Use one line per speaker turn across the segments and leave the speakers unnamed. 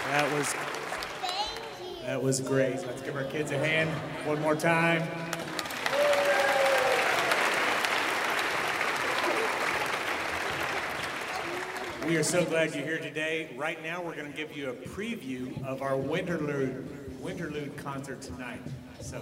That was That was great. Let's give our kids a hand one more time. We are so glad you're here today. Right now, we're going to give you a preview of our Winterlude concert tonight. So.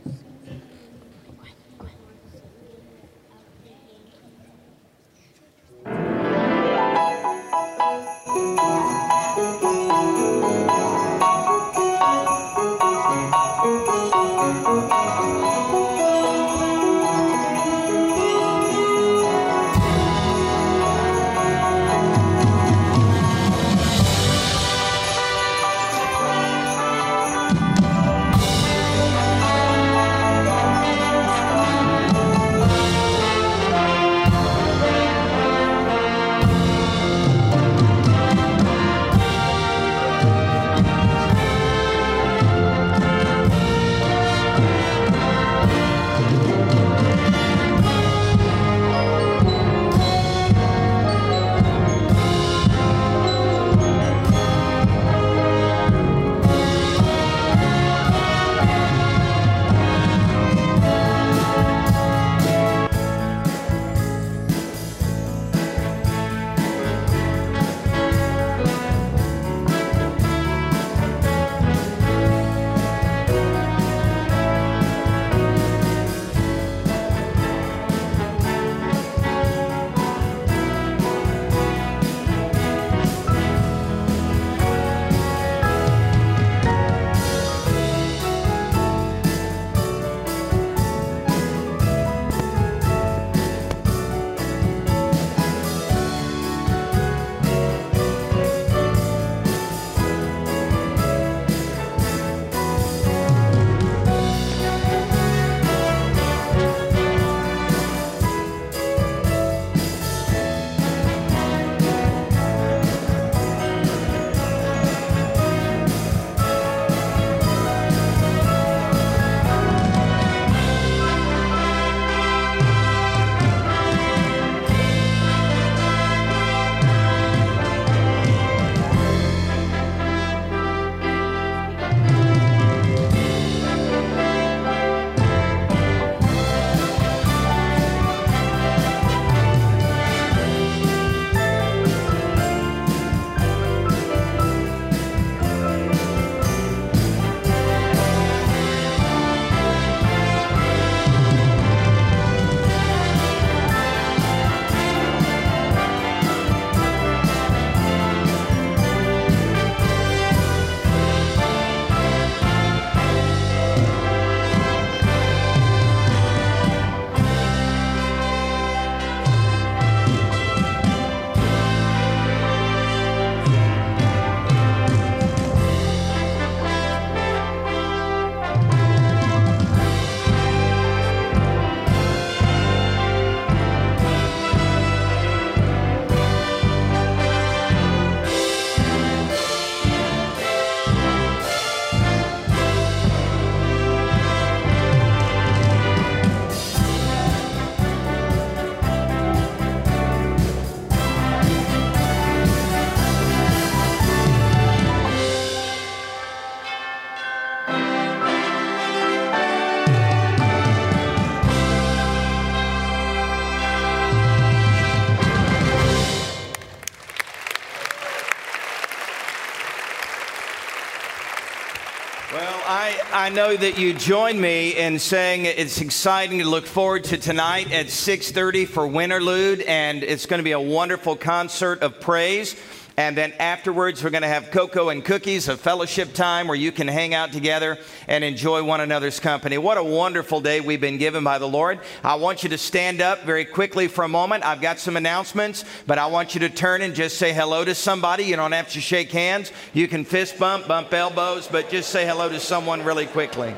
I know that you join me in saying it's exciting to look forward to tonight at 6:30 for Winterlude, and it's going to be a wonderful concert of praise. And then afterwards, we're going to have cocoa and cookies, a fellowship time where you can hang out together and enjoy one another's company. What a wonderful day we've been given by the Lord. I want you to stand up very quickly for a moment. I've got some announcements, but I want you to turn and just say hello to somebody. You don't have to shake hands. You can fist bump elbows, but just say hello to someone really quickly.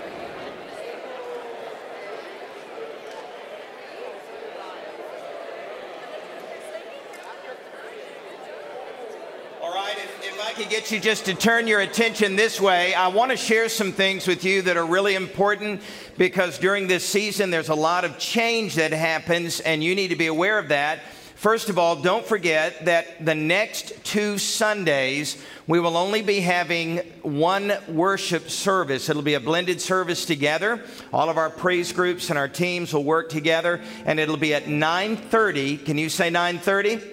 I could get you just to turn your attention this way, I want to share some things with you that are really important, because during this season there's a lot of change that happens and you need to be aware of that. First of all, don't forget that the next 2 Sundays, we will only be having one worship service. It'll be a blended service together. All of our praise groups and our teams will work together, and it'll be at 9:30. Can you say 9:30?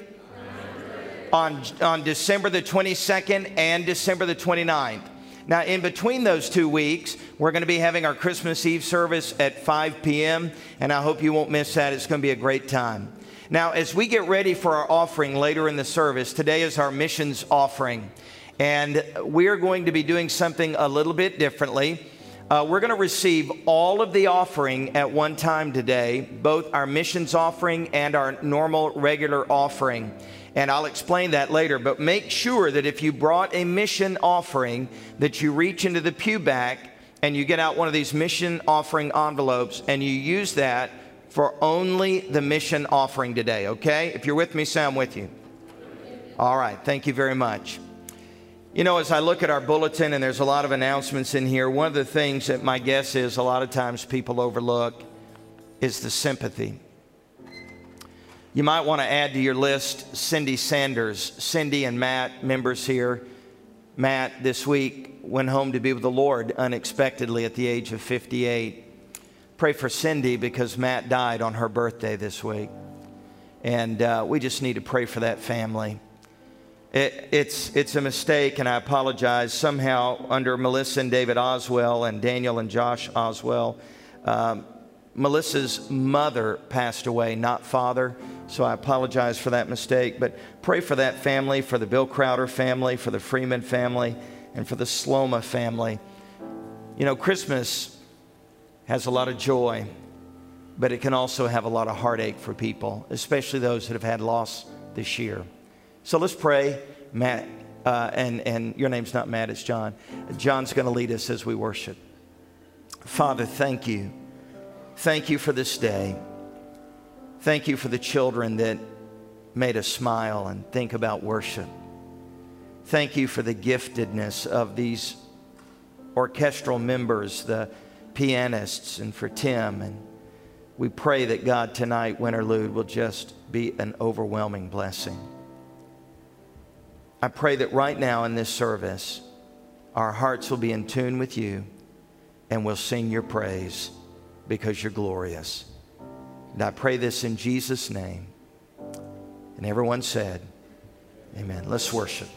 On December the 22nd and December the 29th. Now, in between those 2 weeks, we're going to be having our Christmas Eve service at 5 p.m., and I hope you won't miss that. It's going to be a great time. Now, as we get ready for our offering later in the service, today is our missions offering, and we are going to be doing something a little bit differently. We're going to receive all of the offering at one time today, both our missions offering and our normal regular offering. And I'll explain that later, but make sure that if you brought a mission offering, that you reach into the pew back and you get out one of these mission offering envelopes and you use that for only the mission offering today, okay? If you're with me, say I'm with you. All right, thank you very much. You know, as I look at our bulletin, and there's a lot of announcements in here, one of the things that my guess is a lot of times people overlook is the sympathy. You might want to add to your list Cindy Sanders. Cindy and Matt, members here. Matt, this week, went home to be with the Lord unexpectedly at the age of 58. Pray for Cindy because Matt died on her birthday this week. And we just need to pray for that family. It's a mistake, and I apologize. Somehow, under Melissa and David Oswell and Daniel and Josh Oswell, Melissa's mother passed away, not father. So I apologize for that mistake. But pray for that family, for the Bill Crowder family, for the Freeman family, and for the Sloma family. You know, Christmas has a lot of joy, but it can also have a lot of heartache for people, especially those that have had loss this year. So let's pray. Matt, and your name's not Matt, it's John. John's going to lead us as we worship. Father, thank you. Thank you for this day. Thank you for the children that made us smile and think about worship. Thank you for the giftedness of these orchestral members, the pianists, and for Tim. And we pray that God tonight, Winterlude, will just be an overwhelming blessing. I pray that right now in this service, our hearts will be in tune with you and we'll sing your praise because you're glorious. And I pray this in Jesus' name. And everyone said, amen. Let's worship.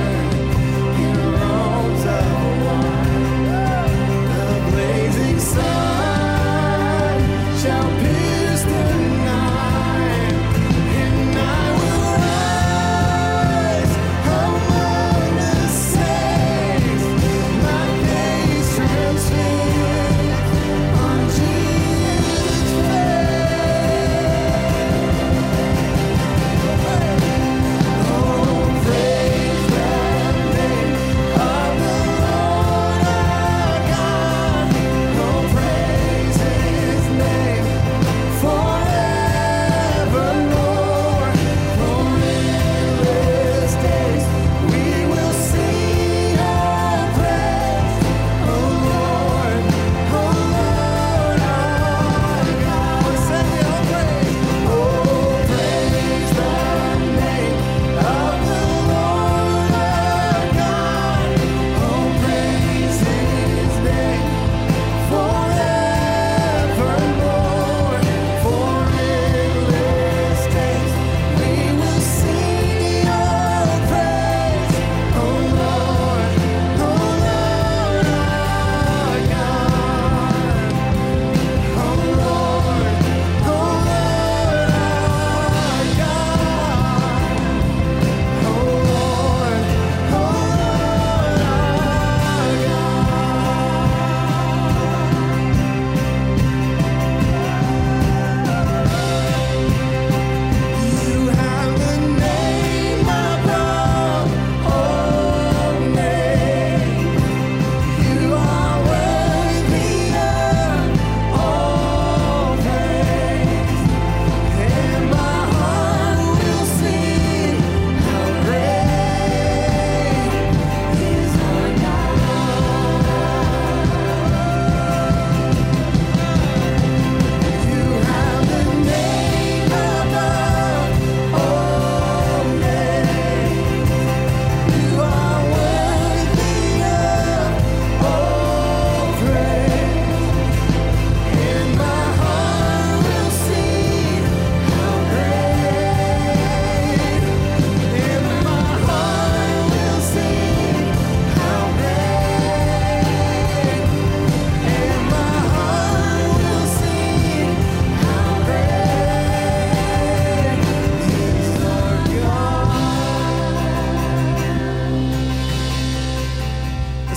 Sun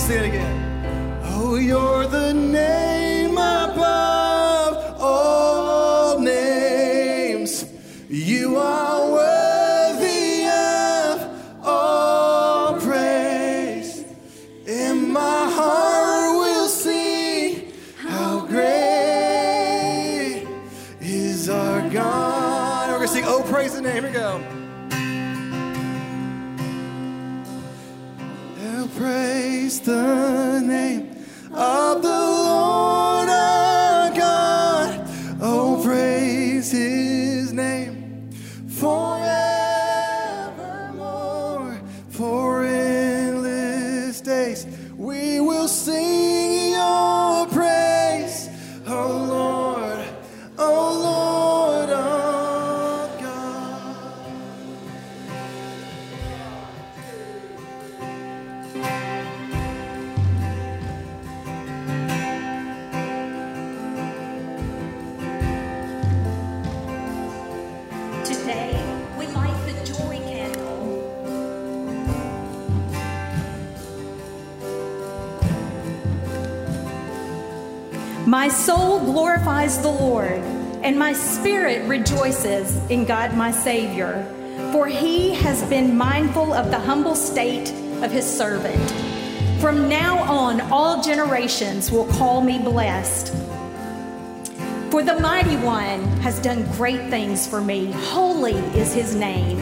sing it again. Oh, you're the name above all names. You are worthy of all praise. And my heart will sing how great is our God. We're going to sing, oh, praise the name. Here we go. Praise the name of the Lord our God. Oh, praise his name forevermore. For endless days we will sing your praise. Oh, Lord, oh, Lord our God.
Today, we light the joy candle. My soul glorifies the Lord, and my spirit rejoices in God my Savior, for he has been mindful of the humble state of his servant. From now on, all generations will call me blessed. For the Mighty One has done great things for me. Holy is his name.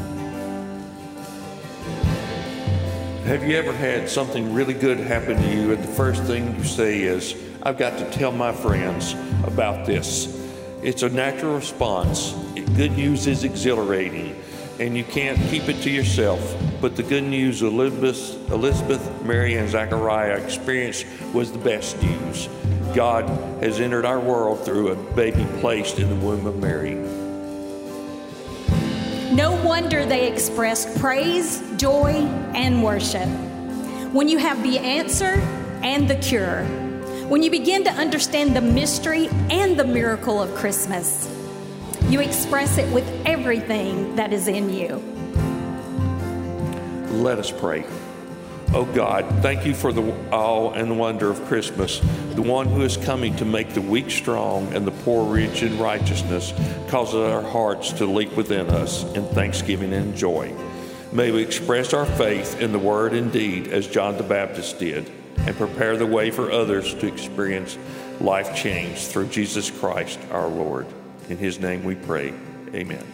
Have you ever had something really good happen to you, and the first thing you say is, I've got to tell my friends about this? It's a natural response. Good news is exhilarating, and you can't keep it to yourself. But the good news Elizabeth, Mary, and Zachariah experienced was the best news. God has entered our world through a baby placed in the womb of Mary.
No wonder they expressed praise, joy, and worship. When you have the answer and the cure, when you begin to understand the mystery and the miracle of Christmas, you express it with everything that is in you.
Let us pray. Oh God, thank you for the awe and the wonder of Christmas, the one who is coming to make the weak strong and the poor rich in righteousness, causes our hearts to leap within us in thanksgiving and joy. May we express our faith in the word and deed as John the Baptist did, and prepare the way for others to experience life change through Jesus Christ our Lord. In his name we pray. Amen.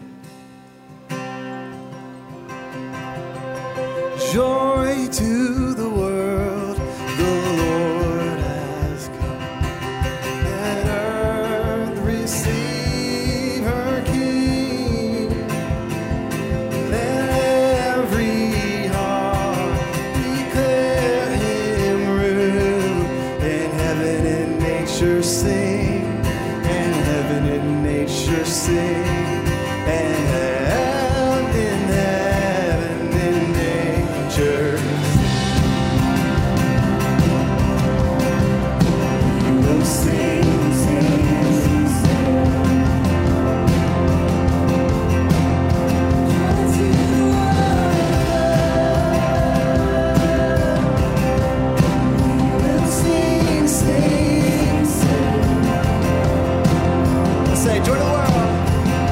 Joy to the world, the Lord has come. Let earth receive her King. Let every heart declare him rule. And heaven and nature sing, and heaven and nature sing, and joy to the world.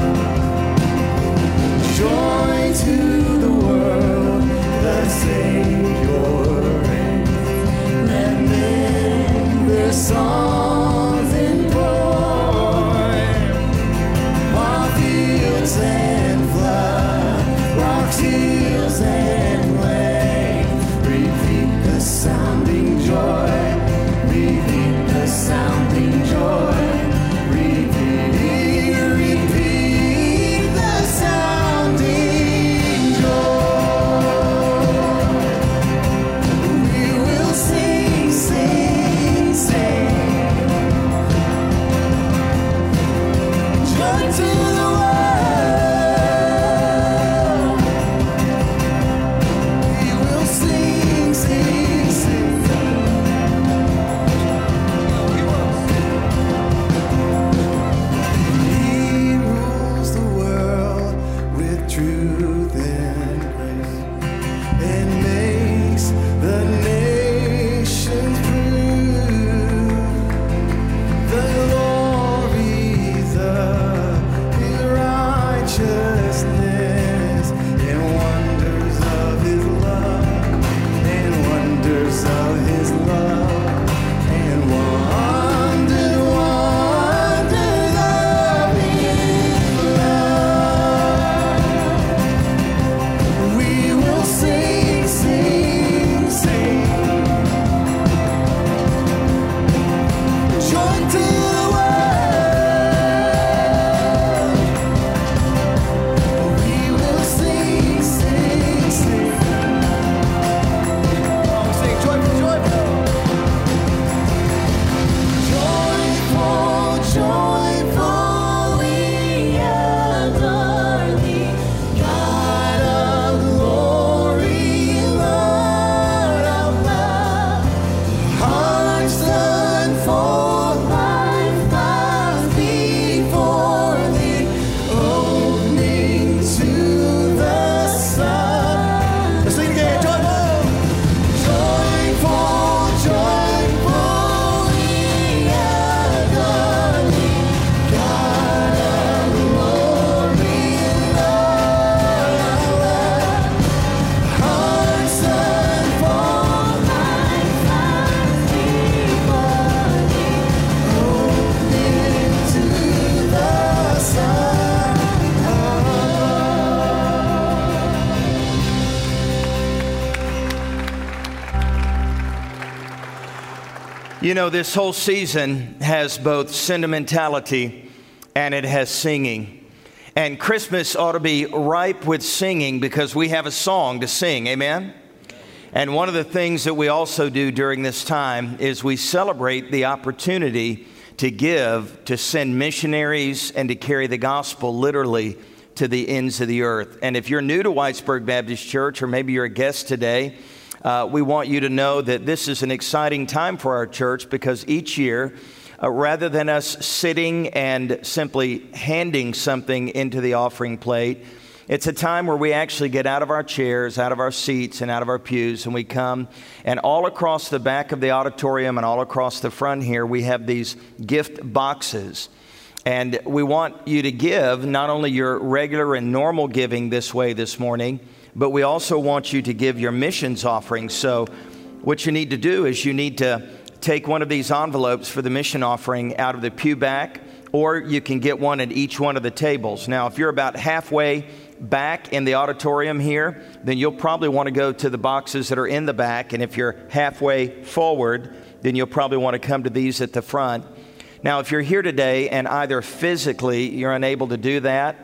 You know, this whole season has both sentimentality and it has singing. And Christmas ought to be ripe with singing because we have a song to sing, amen? And one of the things that we also do during this time is we celebrate the opportunity to give, to send missionaries, and to carry the gospel literally to the ends of the earth. And if you're new to Whitesburg Baptist Church, or maybe you're a guest today, we want you to know that this is an exciting time for our church because each year, rather than us sitting and simply handing something into the offering plate, it's a time where we actually get out of our chairs, out of our seats, and out of our pews, and we come, and all across the back of the auditorium and all across the front here, we have these gift boxes. And we want you to give not only your regular and normal giving this way this morning, but we also want you to give your missions offering. So what you need to do is you need to take one of these envelopes for the mission offering out of the pew back, or you can get one at each one of the tables. Now, if you're about halfway back in the auditorium here, then you'll probably want to go to the boxes that are in the back. And if you're halfway forward, then you'll probably want to come to these at the front. Now, if you're here today and either physically you're unable to do that,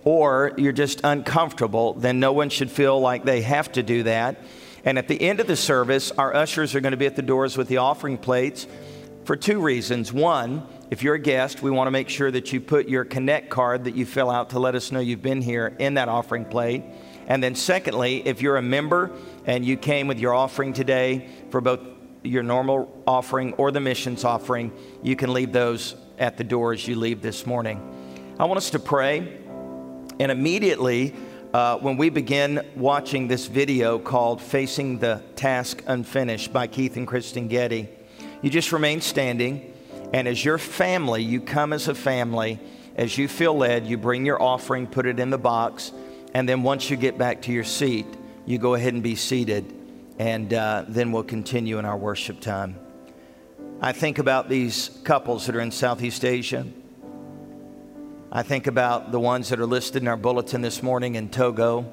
or you're just uncomfortable, then no one should feel like they have to do that. And at the end of the service, our ushers are going to be at the doors with the offering plates for two reasons. One, if you're a guest, we want to make sure that you put your Connect card that you fill out to let us know you've been here in that offering plate. And then secondly, if you're a member and you came with your offering today for both your normal offering or the missions offering, you can leave those at the door as you leave this morning. I want us to pray. And immediately, when we begin watching this video called Facing the Task Unfinished by Keith and Kristen Getty, you just remain standing. And as your family, you come as a family. As you feel led, you bring your offering, put it in the box. And then once you get back to your seat, you go ahead and be seated. And then we'll continue in our worship time. I think about these couples that are in Southeast Asia. I think about the ones that are listed in our bulletin this morning in Togo.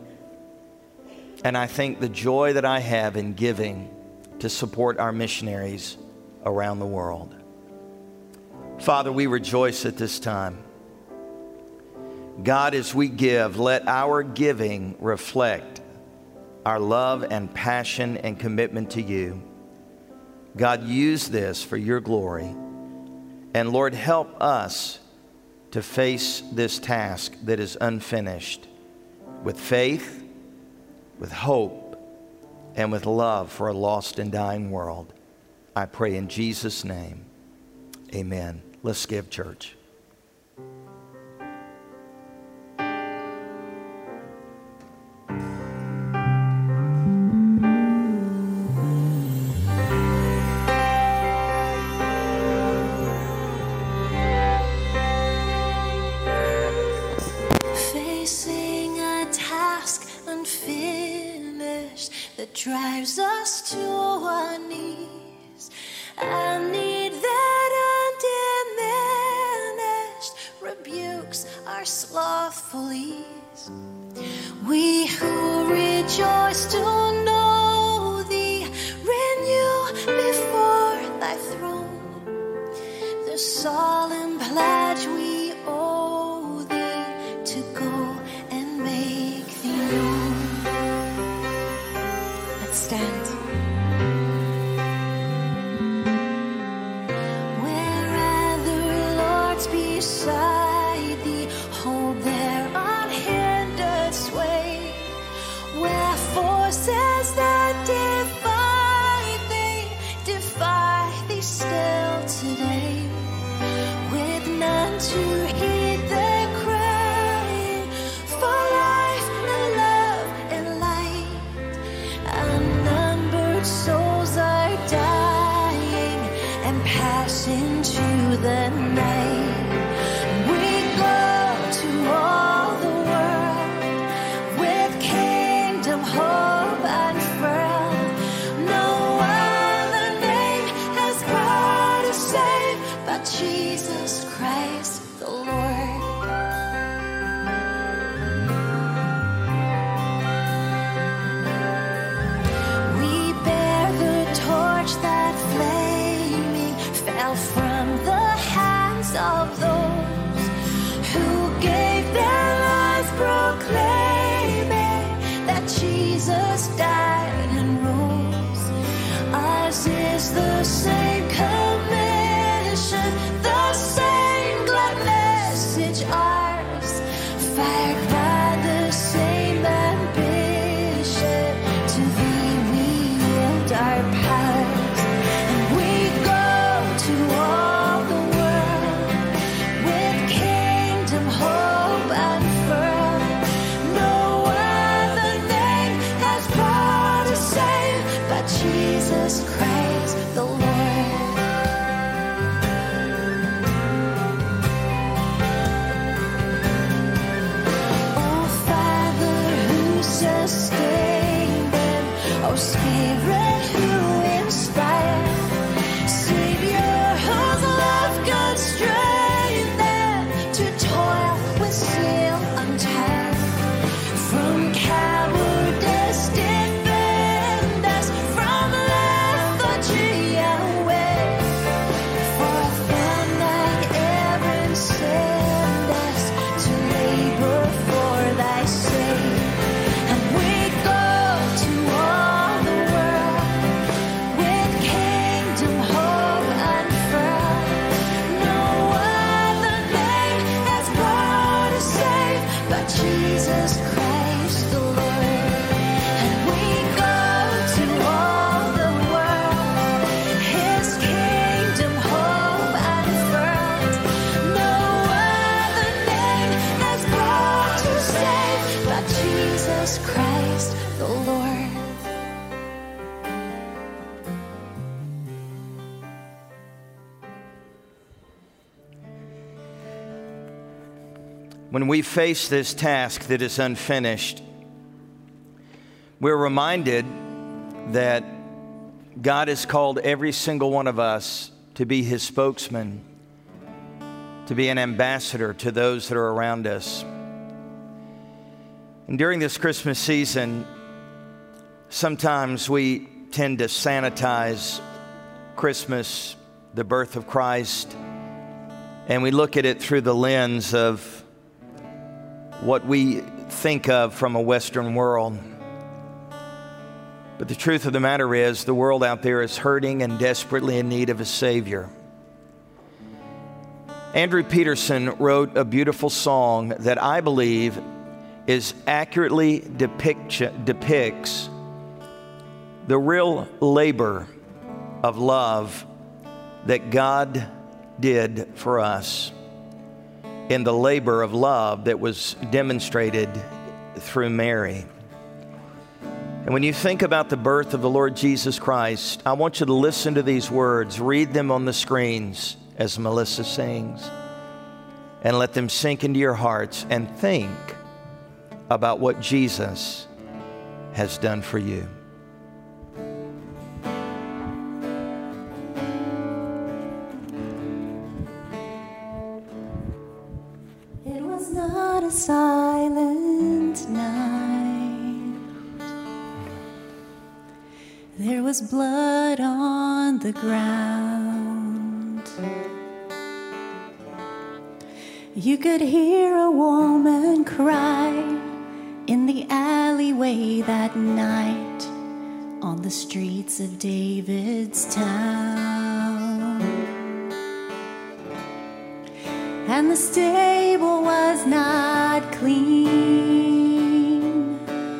And I think the joy that I have in giving to support our missionaries around the world. Father, we rejoice at this time. God, as we give, let our giving reflect our love and passion and commitment to you. God, use this for your glory. And Lord, help us to face this task that is unfinished with faith, with hope, and with love for a lost and dying world. I pray in Jesus' name, amen. Let's give, church.
Drives us to our knees. I need that undiminished rebukes our slothful ease. We who rejoice to know thee, renew before thy throne the solemn pledge we owe thee to go and make thee known. Stand. Wherever, Lord's beside thee, hold their unhindered sway. Where forces that defy thee still today. With none to heed their crying for life and love and light. Unnumbered souls are dying and passing to the night. We go to all the world with kingdom hope unfurled. No other name has power to save but Jesus Christ the Lord. That flaming It's the same commission, the same glad message, ours, fired by the same ambition. To thee we yield our powers, and we go to all the world with kingdom hope unfurled. No other name has power to save but Jesus Christ the Lord. Oh Father, who sustained them, oh Spirit, who inspired, Savior, whose love could strain them to toil with zeal untied. From cowardice defend us, from lethargy away. For from thine errand send us to labor for thy sake. And we go to all the world with kingdom hope unfurled. No other name has power to save but Jesus Christ the Lord. And we go to all the world, His kingdom hope unfurled. No other name has power to save but Jesus Christ the Lord.
When we face this task that is unfinished, we're reminded that God has called every single one of us to be His spokesman, to be an ambassador to those that are around us. And during this Christmas season, sometimes we tend to sanitize Christmas, the birth of Christ, and we look at it through the lens of what we think of from a Western world. But the truth of the matter is, the world out there is hurting and desperately in need of a Savior. Andrew Peterson wrote a beautiful song that I believe is accurately depicts the real labor of love that God did for us, in the labor of love that was demonstrated through Mary. And when you think about the birth of the Lord Jesus Christ, I want you to listen to these words, read them on the screens as Melissa sings, and let them sink into your hearts, and think about what Jesus has done for you.
It was not a silent night. There was blood on the ground. You could hear a woman cry in the alleyway that night on the streets of David's town. And the stable was not clean,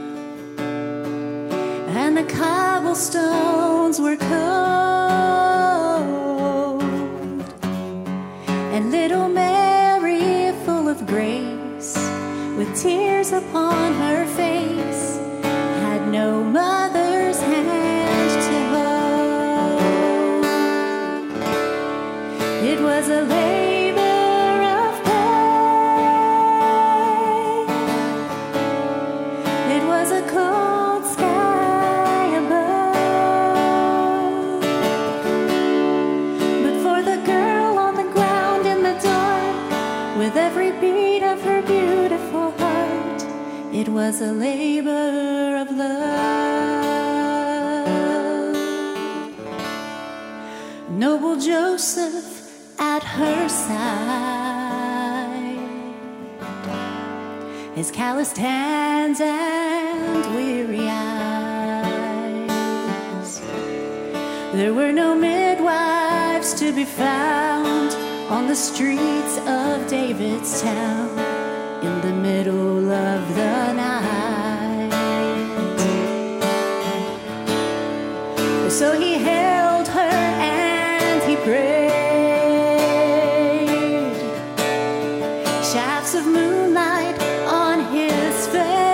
and the cobblestones were cold, and little Mary, full of grace, with tears upon her face, had no mother's hand to hold. It was a labor of pain. It was a cold sky above. But for the girl on the ground in the dark, with every beat of her beautiful heart, it was a labor of love. Noble Joseph at her side, his calloused hands and weary eyes. There were no midwives to be found on the streets of David's town in the middle of the night. So he held her and he prayed. Shafts of moonlight on his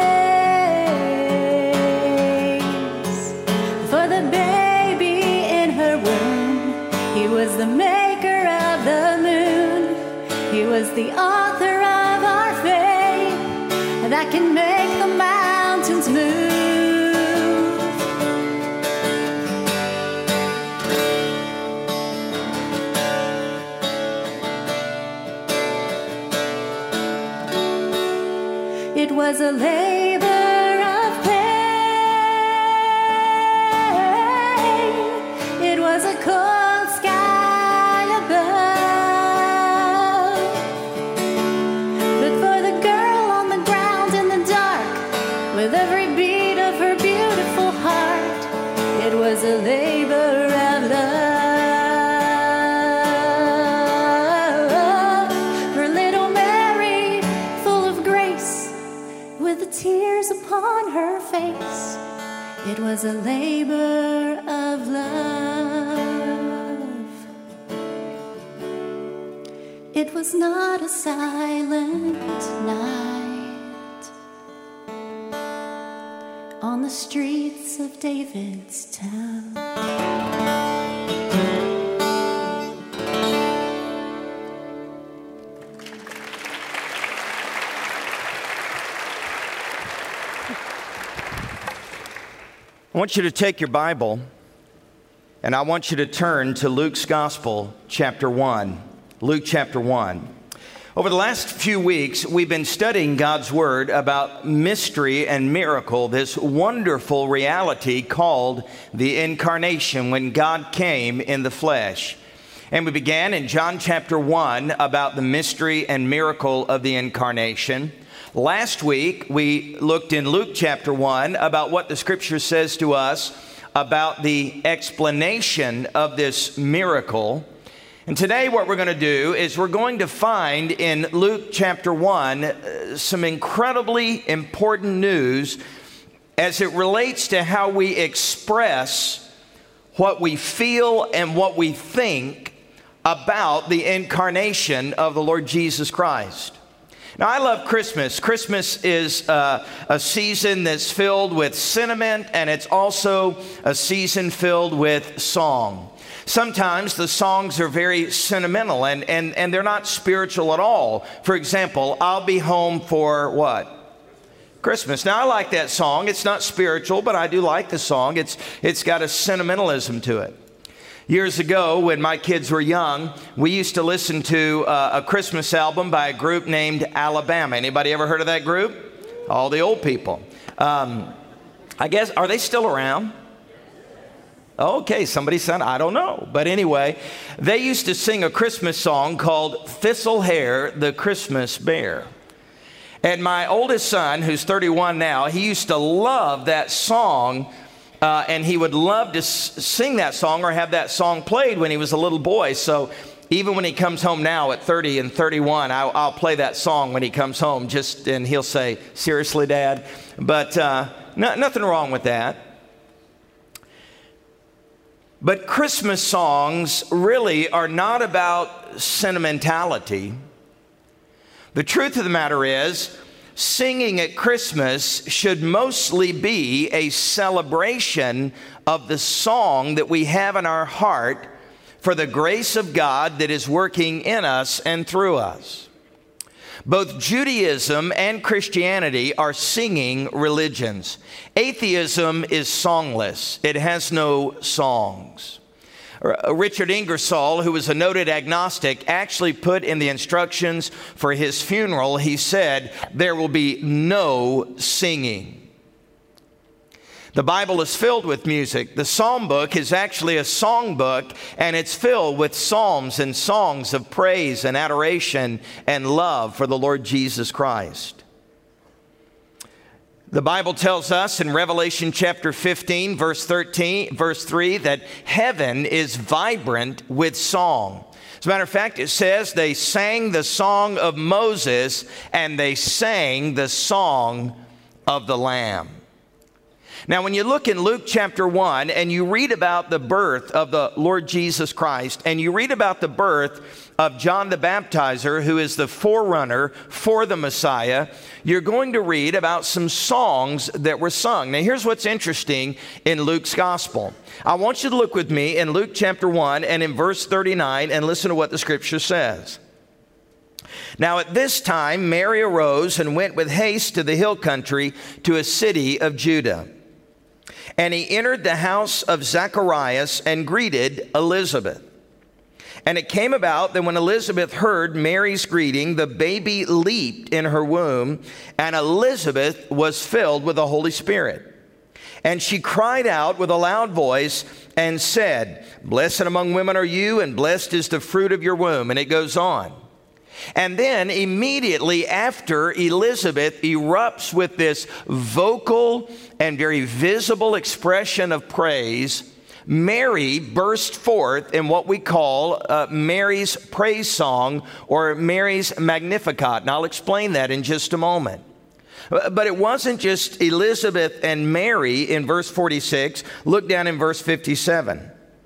face. For the baby in her womb, he was the maker of the moon. He was the author of our faith that can make the mountains move. It was a labor of pain. It was a cold sky above. But for the girl on the ground in the dark, with every beat of her beautiful heart, it was a labor of love. For little Mary, full of grace, with the tears upon her face, it was a labor of love. It was not a silent night on the streets of David's town.
I want you to take your Bible and I want you to turn to Luke's Gospel, chapter 1. Luke chapter 1. Over the last few weeks, we've been studying God's Word about mystery and miracle, this wonderful reality called the incarnation, when God came in the flesh. And we began in John chapter 1 about the mystery and miracle of the incarnation. Last week, we looked in Luke chapter 1 about what the Scripture says to us about the explanation of this miracle. And today what we're going to do is we're going to find in Luke chapter 1 some incredibly important news as it relates to how we express what we feel and what we think about the incarnation of the Lord Jesus Christ. Now, I love Christmas. Christmas is a season that's filled with sentiment, and it's also a season filled with song. Sometimes the songs are very sentimental, and they're not spiritual at all. For example, I'll Be Home for what? Christmas. Now, I like that song. It's not spiritual, but I do like the song. It's got a sentimentalism to it. Years ago, when my kids were young, we used to listen to a Christmas album by a group named Alabama. Anybody ever heard of that group? All the old people. I guess, are they still around? Okay, somebody said, I don't know. But anyway, they used to sing a Christmas song called Thistlehair, the Christmas Bear. And my oldest son, who's 31 now, he used to love that song. And he would love to sing that song or have that song played when he was a little boy. So even when he comes home now at 30 and 31, I'll play that song when he comes home. And he'll say, seriously, Dad? But nothing wrong with that. But Christmas songs really are not about sentimentality. The truth of the matter is, singing at Christmas should mostly be a celebration of the song that we have in our heart for the grace of God that is working in us and through us. Both Judaism and Christianity are singing religions. Atheism is songless. It has no songs. Richard Ingersoll, who was a noted agnostic, actually put in the instructions for his funeral, he said, there will be no singing. The Bible is filled with music. The Psalm book is actually a song book, and it's filled with psalms and songs of praise and adoration and love for the Lord Jesus Christ. The Bible tells us in Revelation chapter 15, verse 3, that heaven is vibrant with song. As a matter of fact, it says they sang the song of Moses and they sang the song of the Lamb. Now, when you look in Luke chapter 1 and you read about the birth of the Lord Jesus Christ, and you read about the birth of John the Baptizer, who is the forerunner for the Messiah, you're going to read about some songs that were sung. Now, here's what's interesting in Luke's gospel. I want you to look with me in Luke chapter 1 and in verse 39 and listen to what the scripture says. Now at this time, Mary arose and went with haste to the hill country to a city of Judah. And he entered the house of Zacharias and greeted Elizabeth. And it came about that when Elizabeth heard Mary's greeting, the baby leaped in her womb, and Elizabeth was filled with the Holy Spirit. And she cried out with a loud voice and said, "Blessed among women are you, and blessed is the fruit of your womb." And it goes on. And then immediately after, Elizabeth erupts with this vocal and very visible expression of praise. Mary burst forth in what we call Mary's praise song, or Mary's Magnificat. And I'll explain that in just a moment. But it wasn't just Elizabeth and Mary in verse 46. Look down in verse 57.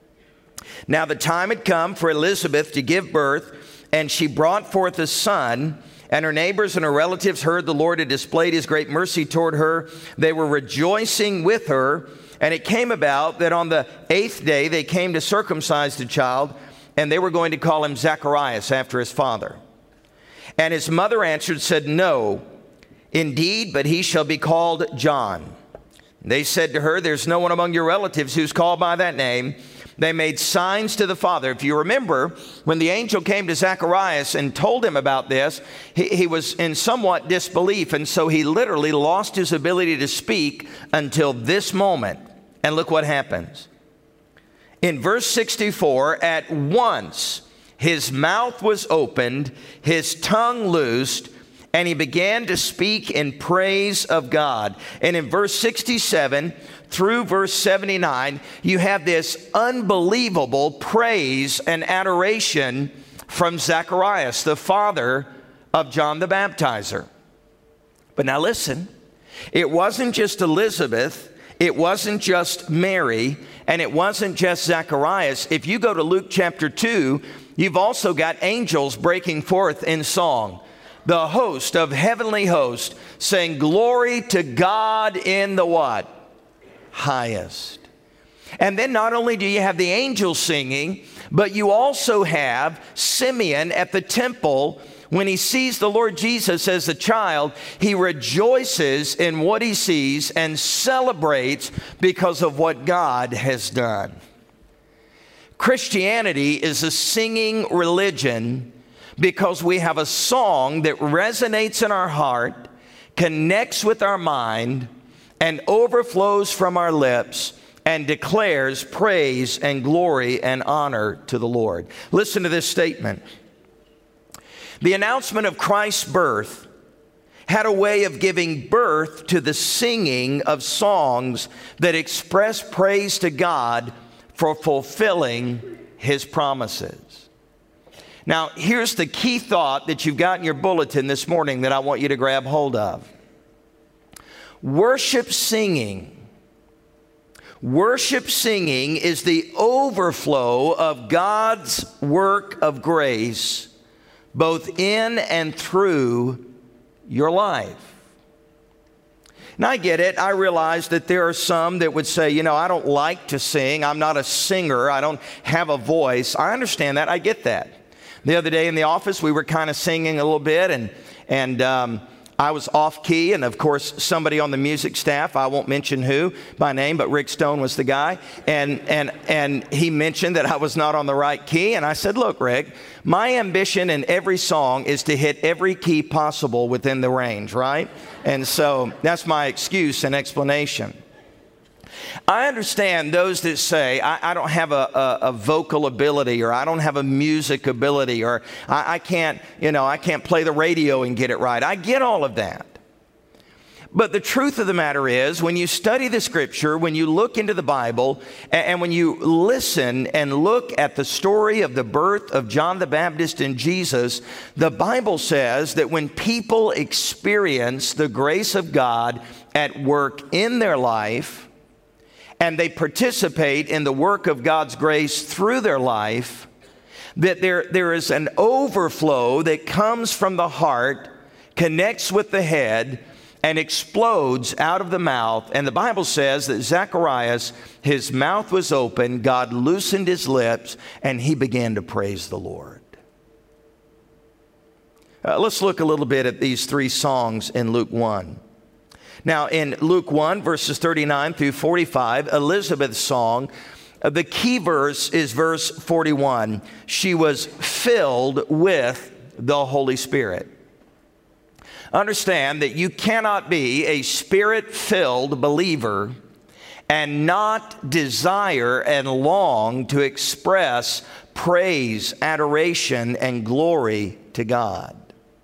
Now the time had come for Elizabeth to give birth, and she brought forth a son, and her neighbors and her relatives heard the Lord had displayed his great mercy toward her. They were rejoicing with her, and it came about that on the 8th day they came to circumcise the child, and they were going to call him Zacharias after his father. And his mother answered, said, "No, indeed, but he shall be called John." They said to her, "There's no one among your relatives who's called by that name." They made signs to the father. If you remember, when the angel came to Zacharias and told him about this, he was in somewhat disbelief, and so he literally lost his ability to speak until this moment. And look what happens. In verse 64, at once his mouth was opened, his tongue loosed, and he began to speak in praise of God. And in verse 67 through verse 79, you have this unbelievable praise and adoration from Zacharias, the father of John the Baptizer. But now listen, it wasn't just Elizabeth, it wasn't just Mary, and it wasn't just Zacharias. If you go to Luke chapter 2, you've also got angels breaking forth in song. The host of heavenly hosts saying, "Glory to God in the" what? Highest. And then not only do you have the angels singing, but you also have Simeon at the temple. When he sees the Lord Jesus as a child, he rejoices in what he sees and celebrates because of what God has done. Christianity is a singing religion because we have a song that resonates in our heart, connects with our mind, and overflows from our lips and declares praise and glory and honor to the Lord. Listen to this statement. The announcement of Christ's birth had a way of giving birth to the singing of songs that express praise to God for fulfilling his promises. Now, here's the key thought that you've got in your bulletin this morning that I want you to grab hold of. Worship singing is the overflow of God's work of grace, both in and through your life. Now, I get it. I realize that there are some that would say, I don't like to sing. I'm not a singer. I don't have a voice. I understand that. I get that. The other day in the office, we were kind of singing a little bit, and I was off key, and of course, somebody on the music staff, I won't mention who by name, but Rick Stone was the guy, and he mentioned that I was not on the right key, and I said, "Look, Rick, my ambition in every song is to hit every key possible within the range, right?" And so that's my excuse and explanation. I understand those that say, I don't have a vocal ability, or I don't have a music ability, or I can't play the radio and get it right. I get all of that. But the truth of the matter is, when you study the Scripture, when you look into the Bible, and when you listen and look at the story of the birth of John the Baptist and Jesus, the Bible says that when people experience the grace of God at work in their life, and they participate in the work of God's grace through their life, that there is an overflow that comes from the heart, connects with the head, and explodes out of the mouth. And the Bible says that Zacharias, his mouth was open, God loosened his lips, and he began to praise the Lord. Let's look a little bit at these three songs in Luke 1. Now, in Luke 1, verses 39 through 45, Elizabeth's song, the key verse is verse 41. She was filled with the Holy Spirit. Understand that you cannot be a Spirit-filled believer and not desire and long to express praise, adoration, and glory to God.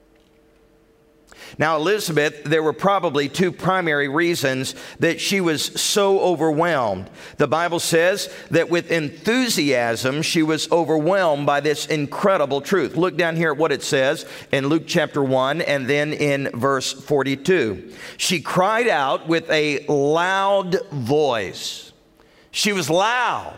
Now, Elizabeth, there were probably two primary reasons that she was so overwhelmed. The Bible says that with enthusiasm, she was overwhelmed by this incredible truth. Look down here at what it says in Luke chapter 1 and then in verse 42. She cried out with a loud voice. She was loud.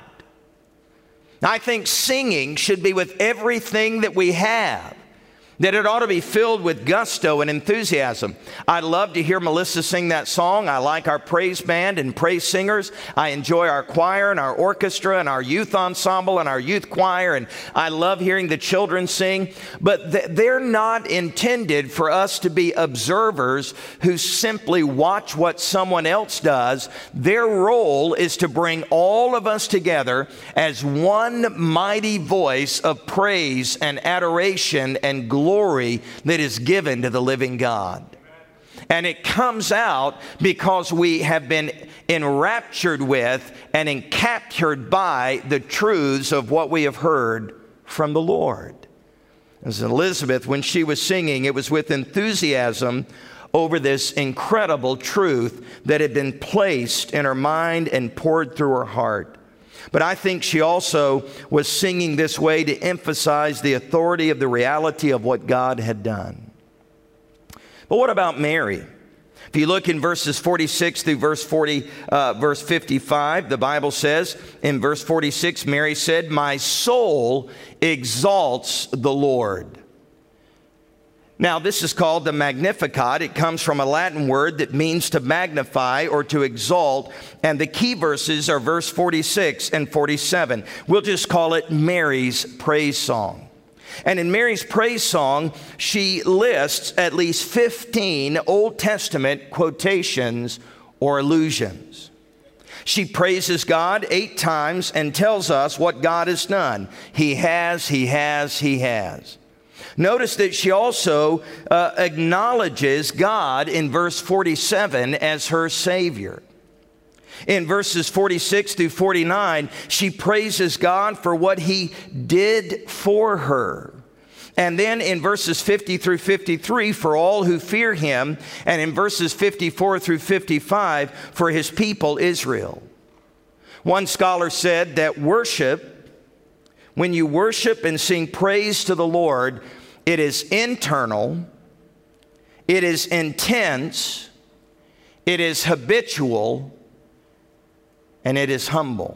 I think singing should be with everything that we have. That it ought to be filled with gusto and enthusiasm. I love to hear Melissa sing that song. I like our praise band and praise singers. I enjoy our choir and our orchestra and our youth ensemble and our youth choir. And I love hearing the children sing. But they're not intended for us to be observers who simply watch what someone else does. Their role is to bring all of us together as one mighty voice of praise and adoration and glory that is given to the living God. And it comes out because we have been enraptured with and encaptured by the truths of what we have heard from the Lord. As Elizabeth, when she was singing, it was with enthusiasm over this incredible truth that had been placed in her mind and poured through her heart. But I think she also was singing this way to emphasize the authority of the reality of what God had done. But what about Mary? If you look in verses 46 through verse 55, the Bible says in verse 46, Mary said, "My soul exalts the Lord." Now, this is called the Magnificat. It comes from a Latin word that means to magnify or to exalt. And the key verses are verse 46 and 47. We'll just call it Mary's praise song. And in Mary's praise song, she lists at least 15 Old Testament quotations or allusions. She praises God 8 times and tells us what God has done. He has, He has, He has. Notice that she also acknowledges God in verse 47 as her Savior. In verses 46 through 49, she praises God for what He did for her. And then in verses 50 through 53, for all who fear Him. And in verses 54 through 55, for His people Israel. One scholar said that worship, when you worship and sing praise to the Lord, it is internal, it is intense, it is habitual, and it is humble.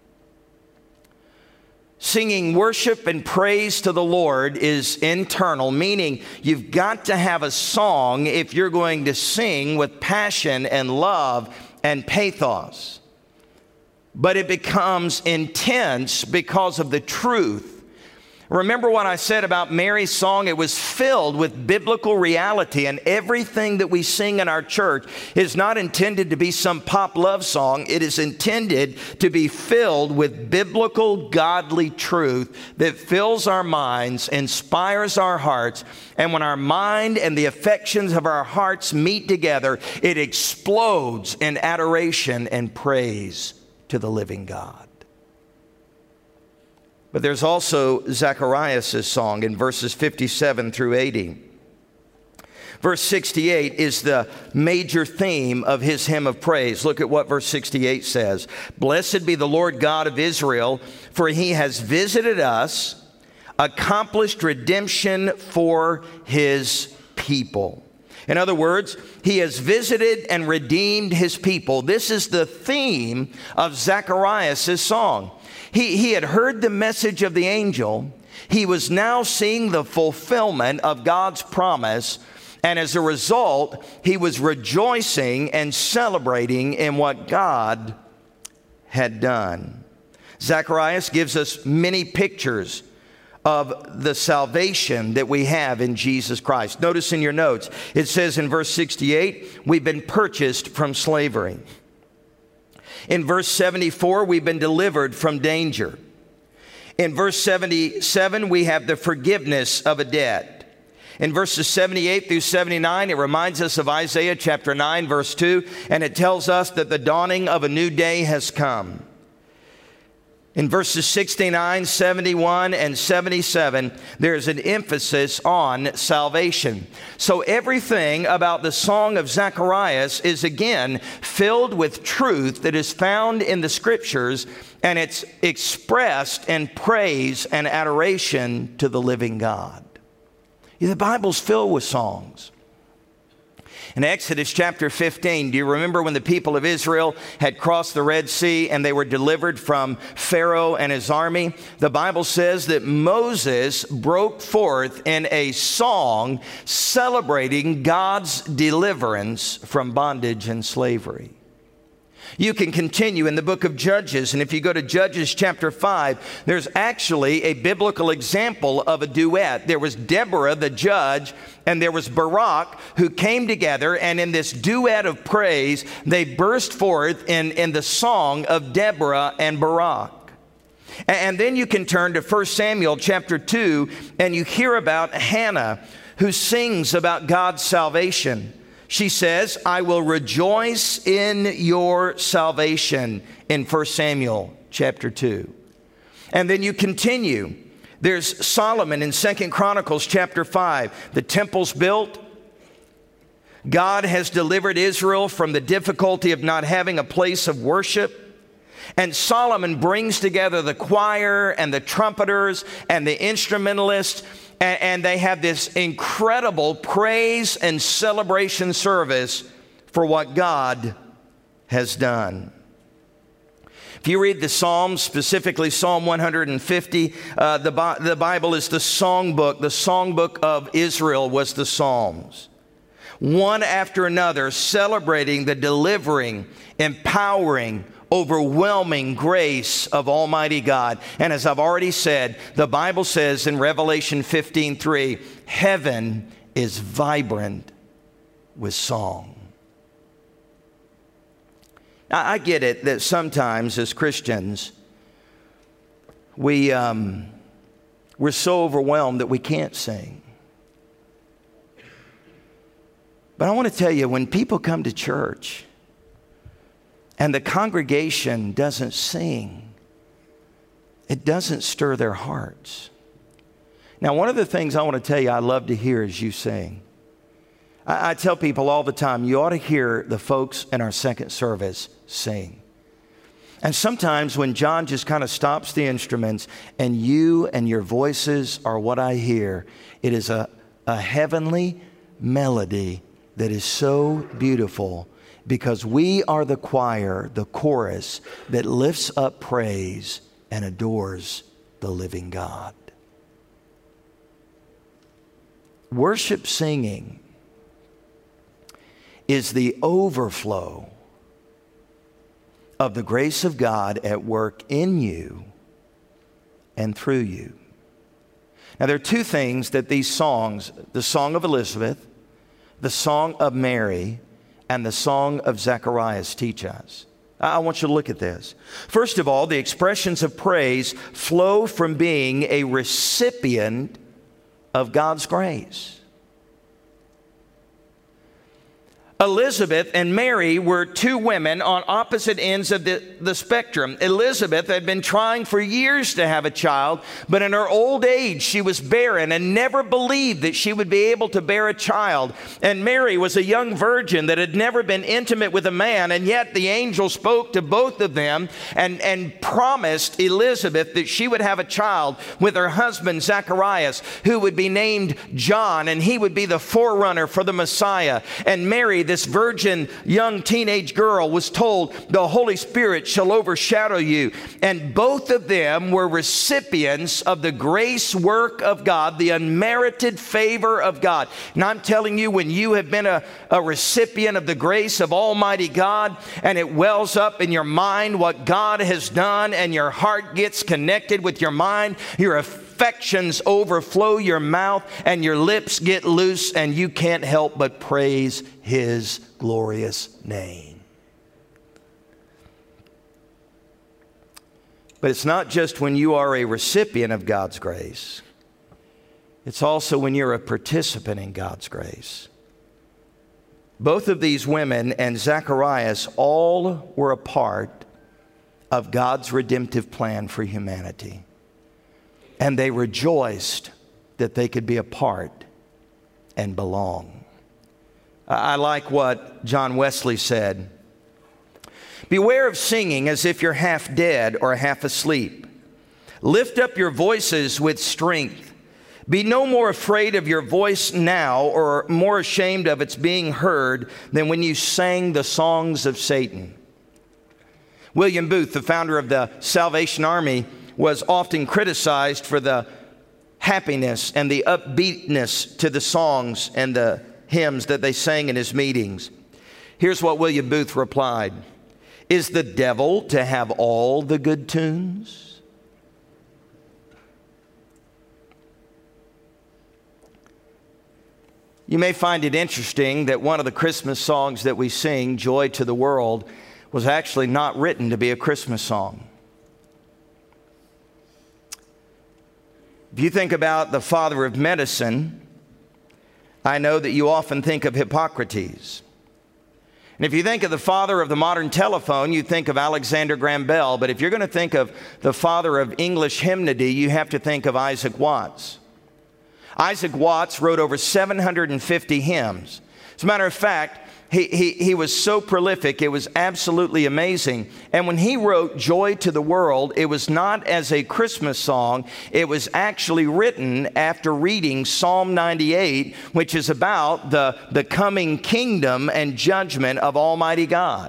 Singing worship and praise to the Lord is internal, meaning you've got to have a song if you're going to sing with passion and love and pathos. But it becomes intense because of the truth. Remember what I said about Mary's song? It was filled with biblical reality, and everything that we sing in our church is not intended to be some pop love song. It is intended to be filled with biblical, godly truth that fills our minds, inspires our hearts, and when our mind and the affections of our hearts meet together, it explodes in adoration and praise to the living God. But there's also Zacharias' song in verses 57 through 80. verse 68 is the major theme of his hymn of praise. Look at what verse 68 says. Blessed be the Lord God of Israel, for he has visited us, accomplished redemption for his people. In other words, he has visited and redeemed his people. This is the theme of Zacharias' song. He had heard the message of the angel. He was now seeing the fulfillment of God's promise. And as a result, he was rejoicing and celebrating in what God had done. Zacharias gives us many pictures of the salvation that we have in Jesus Christ. Notice in your notes, it says in verse 68, we've been purchased from slavery. In verse 74, we've been delivered from danger. In verse 77, we have the forgiveness of a debt. In verses 78 through 79, it reminds us of Isaiah chapter 9, verse 2, and it tells us that the dawning of a new day has come. In verses 69, 71, and 77, there's an emphasis on salvation. So everything about the song of Zacharias is again filled with truth that is found in the scriptures, and it's expressed in praise and adoration to the living God. The Bible's filled with songs. In Exodus chapter 15, do you remember when the people of Israel had crossed the Red Sea and they were delivered from Pharaoh and his army? The Bible says that Moses broke forth in a song celebrating God's deliverance from bondage and slavery. You can continue in the book of Judges, and if you go to Judges chapter 5, there's actually a biblical example of a duet. There was Deborah, the judge, and there was Barak, who came together, and in this duet of praise, they burst forth in the song of Deborah and Barak. And then you can turn to 1 Samuel chapter 2, and you hear about Hannah, who sings about God's salvation. She says, I will rejoice in your salvation in 1 Samuel chapter 2. And then you continue. There's Solomon in 2 Chronicles chapter 5. The temple's built. God has delivered Israel from the difficulty of not having a place of worship. And Solomon brings together the choir and the trumpeters and the instrumentalists, and they have this incredible praise and celebration service for what God has done. If you read the Psalms, specifically Psalm 150, the Bible is the songbook. The songbook of Israel was the Psalms. One after another, celebrating the delivering, empowering, overwhelming grace of Almighty God. And as I've already said, the Bible says in Revelation 15:3, heaven is vibrant with song. Now, I get it that sometimes as Christians, we're so overwhelmed that we can't sing. But I want to tell you, when people come to church and the congregation doesn't sing, it doesn't stir their hearts. Now, one of the things I want to tell you I love to hear is you sing. I tell people all the time, you ought to hear the folks in our second service sing. And sometimes when John just kind of stops the instruments and you and your voices are what I hear, it is a heavenly melody that is so beautiful, because we are the choir, the chorus that lifts up praise and adores the living God. Worship singing is the overflow of the grace of God at work in you and through you. Now, there are two things that these songs, the Song of Elizabeth, the Song of Mary, and the Song of Zacharias teach us. I want you to look at this. First of all, the expressions of praise flow from being a recipient of God's grace. Elizabeth and Mary were two women on opposite ends of the spectrum. Elizabeth had been trying for years to have a child, but in her old age, she was barren and never believed that she would be able to bear a child. And Mary was a young virgin that had never been intimate with a man, and yet the angel spoke to both of them and promised Elizabeth that she would have a child with her husband Zacharias, who would be named John, and he would be the forerunner for the Messiah. And Mary, this virgin young teenage girl, was told, the Holy Spirit shall overshadow you. And both of them were recipients of the grace work of God, the unmerited favor of God. And I'm telling you, when you have been a recipient of the grace of Almighty God, and it wells up in your mind what God has done, and your heart gets connected with your mind, your affections overflow your mouth, and your lips get loose, and you can't help but praise His glorious name. But it's not just when you are a recipient of God's grace. It's also when you're a participant in God's grace. Both of these women and Zacharias all were a part of God's redemptive plan for humanity. And they rejoiced that they could be a part and belong. I like what John Wesley said. Beware of singing as if you're half dead or half asleep. Lift up your voices with strength. Be no more afraid of your voice now or more ashamed of its being heard than when you sang the songs of Satan. William Booth, the founder of the Salvation Army, was often criticized for the happiness and the upbeatness to the songs and the hymns that they sang in his meetings. Here's what William Booth replied. Is the devil to have all the good tunes? You may find it interesting that one of the Christmas songs that we sing, Joy to the World, was actually not written to be a Christmas song. If you think about the father of medicine, I know that you often think of Hippocrates. And if you think of the father of the modern telephone, you think of Alexander Graham Bell. But if you're going to think of the father of English hymnody, you have to think of Isaac Watts. Isaac Watts wrote over 750 hymns. As a matter of fact, he was so prolific, it was absolutely amazing. And when he wrote Joy to the World, it was not as a Christmas song. It was actually written after reading Psalm 98, which is about the coming kingdom and judgment of Almighty God.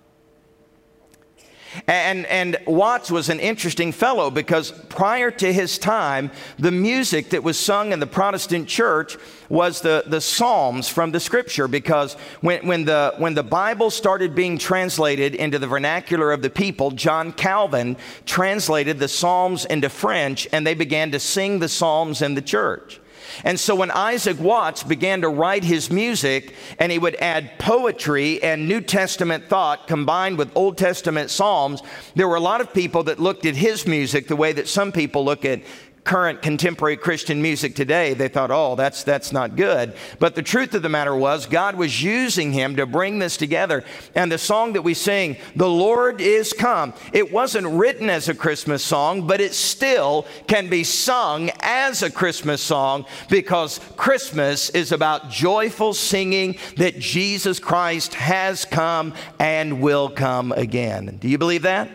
And Watts was an interesting fellow because prior to his time, the music that was sung in the Protestant church was the Psalms from the Scripture. Because when the Bible started being translated into the vernacular of the people, John Calvin translated the Psalms into French, and they began to sing the Psalms in the church. And so when Isaac Watts began to write his music, and he would add poetry and New Testament thought combined with Old Testament psalms, there were a lot of people that looked at his music the way that some people look at current contemporary Christian music today. They thought, oh, that's not good. But the truth of the matter was, God was using him to bring this together. And the song that we sing, The Lord is Come, it wasn't written as a Christmas song, but it still can be sung as a Christmas song, because Christmas is about joyful singing that Jesus Christ has come and will come again. Do you believe that?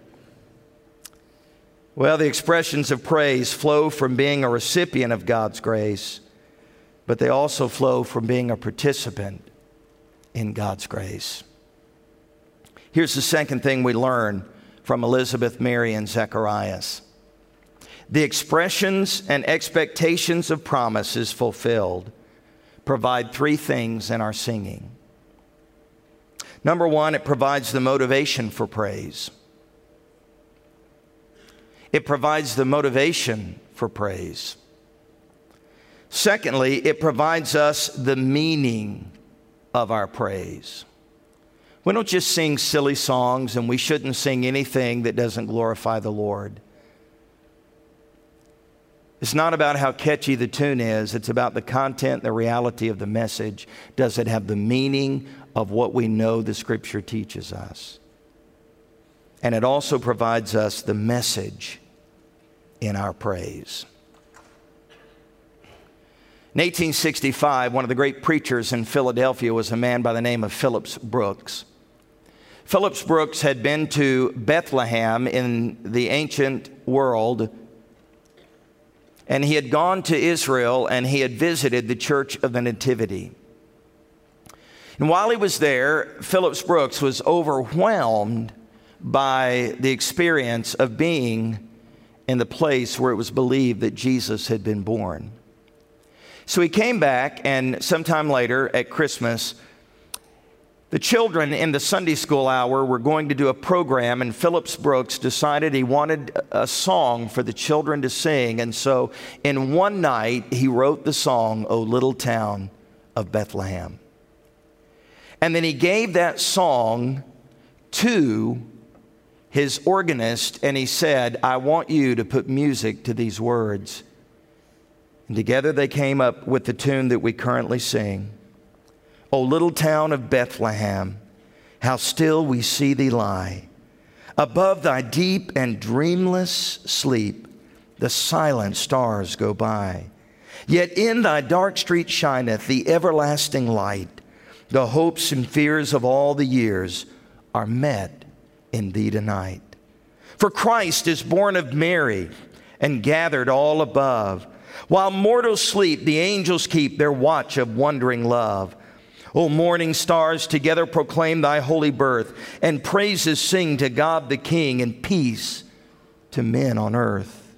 Well, the expressions of praise flow from being a recipient of God's grace, but they also flow from being a participant in God's grace. Here's the second thing we learn from Elizabeth, Mary, and Zacharias. The expressions and expectations of promises fulfilled provide three things in our singing. Number one, it provides the motivation for praise. It provides the motivation for praise. Secondly, it provides us the meaning of our praise. We don't just sing silly songs, and we shouldn't sing anything that doesn't glorify the Lord. It's not about how catchy the tune is. It's about the content, the reality of the message. Does it have the meaning of what we know the Scripture teaches us. And it also provides us the message in our praise. In 1865, one of the great preachers in Philadelphia was a man by the name of Phillips Brooks. Phillips Brooks had been to Bethlehem in the ancient world, and he had gone to Israel and he had visited the Church of the Nativity. And while he was there, Phillips Brooks was overwhelmed by the experience of being in the place where it was believed that Jesus had been born. So he came back, and sometime later at Christmas, the children in the Sunday school hour were going to do a program, and Phillips Brooks decided he wanted a song for the children to sing. And so in one night, he wrote the song, "O Little Town of Bethlehem." And then he gave that song to his organist, and he said, "I want you to put music to these words." And together they came up with the tune that we currently sing. O little town of Bethlehem, how still we see thee lie. Above thy deep and dreamless sleep, the silent stars go by. Yet in thy dark street shineth the everlasting light. The hopes and fears of all the years are met in thee tonight. For Christ is born of Mary and gathered all above. While mortals sleep, the angels keep their watch of wondering love. O morning stars, together proclaim thy holy birth, and praises sing to God the King, and peace to men on earth.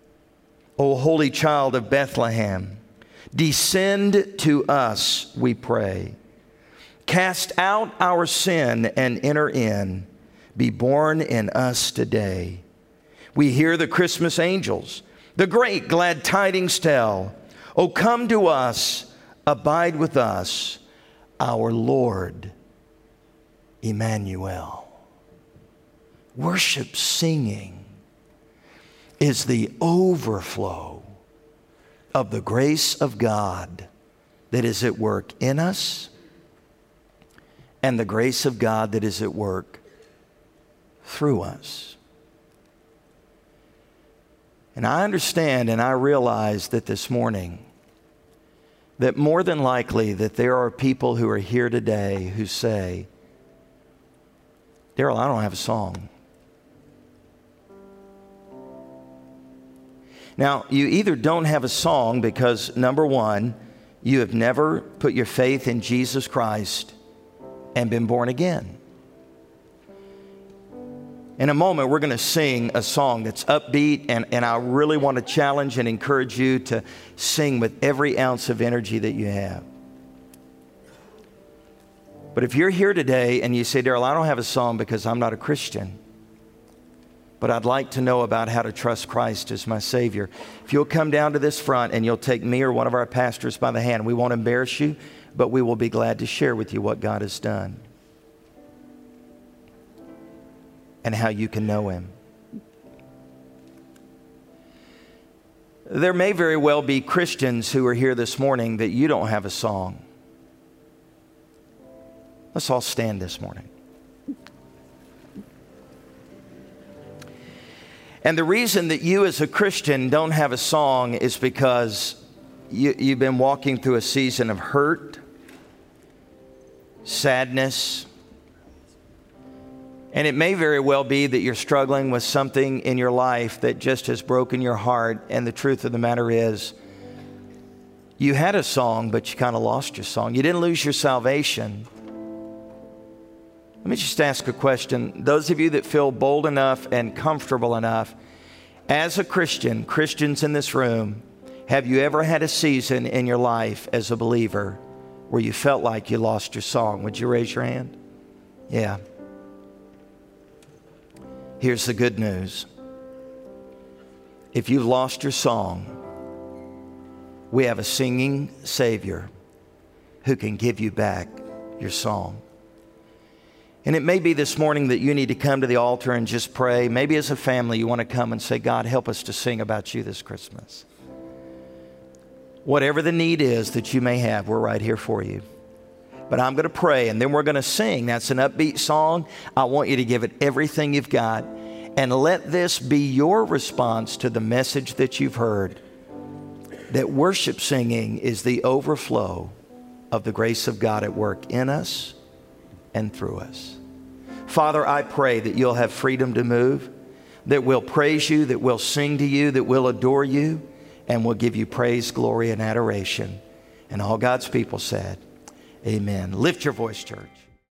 O holy child of Bethlehem, descend to us, we pray. Cast out our sin and enter in. Be born in us today. We hear the Christmas angels, the great glad tidings tell. O come to us, abide with us, our Lord Emmanuel. Worship singing is the overflow of the grace of God that is at work in us, and the grace of God that is at work through us. And I understand and I realize that this morning, that more than likely that there are people who are here today who say, "Daryl, I don't have a song." Now, you either don't have a song because, number one, you have never put your faith in Jesus Christ and been born again. In a moment, we're going to sing a song that's upbeat, and I really want to challenge and encourage you to sing with every ounce of energy that you have. But if you're here today and you say, "Daryl, I don't have a song because I'm not a Christian, but I'd like to know about how to trust Christ as my Savior," if you'll come down to this front and you'll take me or one of our pastors by the hand, we won't embarrass you, but we will be glad to share with you what God has done and how you can know Him. There may very well be Christians who are here this morning that you don't have a song. Let's all stand this morning. And the reason that you as a Christian don't have a song is because you've been walking through a season of hurt, sadness, and it may very well be that you're struggling with something in your life that just has broken your heart. And the truth of the matter is, you had a song, but you kind of lost your song. You didn't lose your salvation. Let me just ask a question. Those of you that feel bold enough and comfortable enough, as a Christian, Christians in this room, have you ever had a season in your life as a believer where you felt like you lost your song? Would you raise your hand? Yeah. Here's the good news. If you've lost your song, we have a singing Savior who can give you back your song. And it may be this morning that you need to come to the altar and just pray. Maybe as a family you want to come and say, "God, help us to sing about you this Christmas." Whatever the need is that you may have, we're right here for you. But I'm going to pray, and then we're going to sing. That's an upbeat song. I want you to give it everything you've got. And let this be your response to the message that you've heard. That worship singing is the overflow of the grace of God at work in us and through us. Father, I pray that you'll have freedom to move, that we'll praise you, that we'll sing to you, that we'll adore you, and we'll give you praise, glory, and adoration. And all God's people said, amen. Lift your voice, church.